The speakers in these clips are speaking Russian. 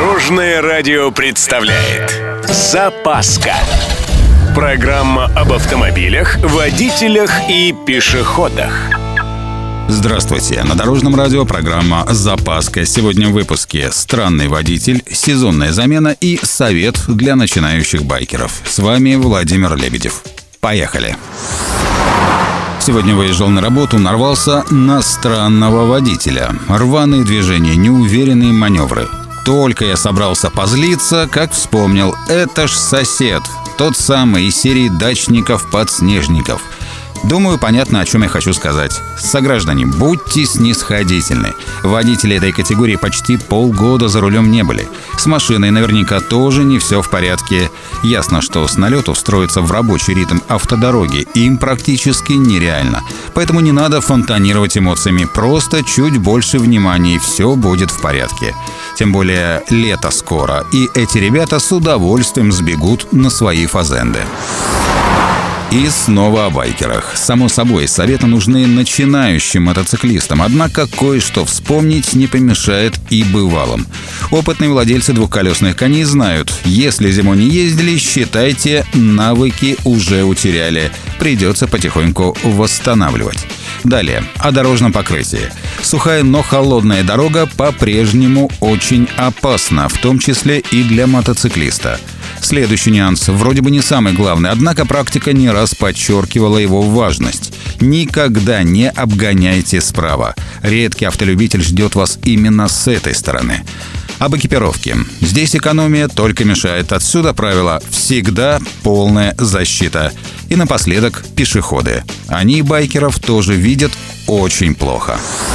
Дорожное радио представляет «Запаска». Программа об автомобилях, водителях и пешеходах. Здравствуйте! На Дорожном радио программа «Запаска». Сегодня в выпуске «Странный водитель», «Сезонная замена» и «Совет для начинающих байкеров». С вами Владимир Лебедев. Поехали! Сегодня выезжал на работу, нарвался на странного водителя. Рваные движения, неуверенные маневры. Только я собрался позлиться, как вспомнил, это ж сосед. Тот самый из серии дачников-подснежников. Думаю, понятно, о чем я хочу сказать. Сограждане, будьте снисходительны. Водители этой категории почти полгода за рулем не были. С машиной наверняка тоже не все в порядке. Ясно, что с налету встроиться в рабочий ритм автодороги им практически нереально. Поэтому не надо фонтанировать эмоциями. Просто чуть больше внимания, и все будет в порядке. Тем более лето скоро, и эти ребята с удовольствием сбегут на свои фазенды. И снова о байкерах. Само собой, советы нужны начинающим мотоциклистам, однако кое-что вспомнить не помешает и бывалым. Опытные владельцы двухколесных коней знают, если зимой не ездили, считайте, навыки уже утеряли. Придется потихоньку восстанавливать. Далее, о дорожном покрытии. Сухая, но холодная дорога по-прежнему очень опасна, в том числе и для мотоциклиста. Следующий нюанс, вроде бы не самый главный, однако практика не раз подчеркивала его важность. Никогда не обгоняйте справа. Редкий автолюбитель ждет вас именно с этой стороны. Об экипировке. Здесь экономия только мешает. Отсюда правило «всегда полная защита». И напоследок пешеходы. Они байкеров тоже видят очень плохо.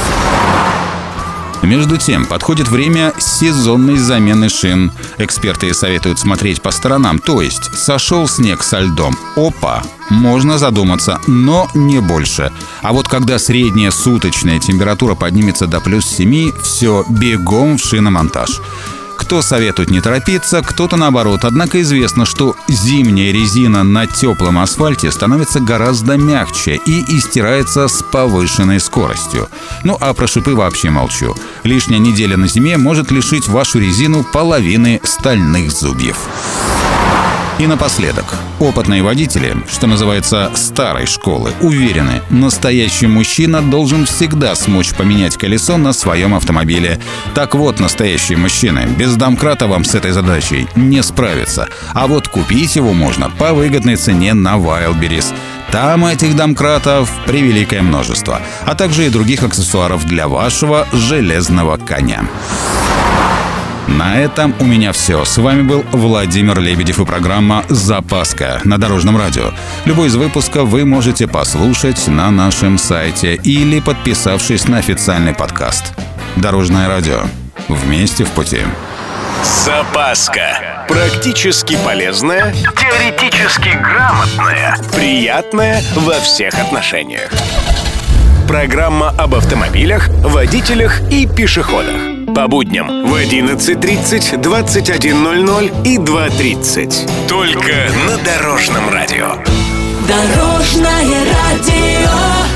Между тем, подходит время сезонной замены шин. Эксперты советуют смотреть по сторонам, то есть сошел снег со льдом. Опа! Можно задуматься, но не больше. А вот когда средняя суточная температура поднимется до +7, все, бегом в шиномонтаж. Кто советует не торопиться, кто-то наоборот. Однако известно, что зимняя резина на теплом асфальте становится гораздо мягче и истирается с повышенной скоростью. Ну а про шипы вообще молчу. Лишняя неделя на зиме может лишить вашу резину половины стальных зубьев. И напоследок, опытные водители, что называется старой школы, уверены, настоящий мужчина должен всегда смочь поменять колесо на своем автомобиле. Так вот, настоящие мужчины, без домкрата вам с этой задачей не справиться. А вот купить его можно по выгодной цене на Wildberries. Там этих домкратов превеликое множество, а также и других аксессуаров для вашего железного коня. На этом у меня все. С вами был Владимир Лебедев и программа «Запаска» на Дорожном радио. Любой из выпусков вы можете послушать на нашем сайте или подписавшись на официальный подкаст. Дорожное радио. Вместе в пути. «Запаска». Практически полезная, теоретически грамотная, приятная во всех отношениях. Программа об автомобилях, водителях и пешеходах. По будням в 11:30, 21:00 и 2:30. Только на Дорожном радио. Дорожное радио.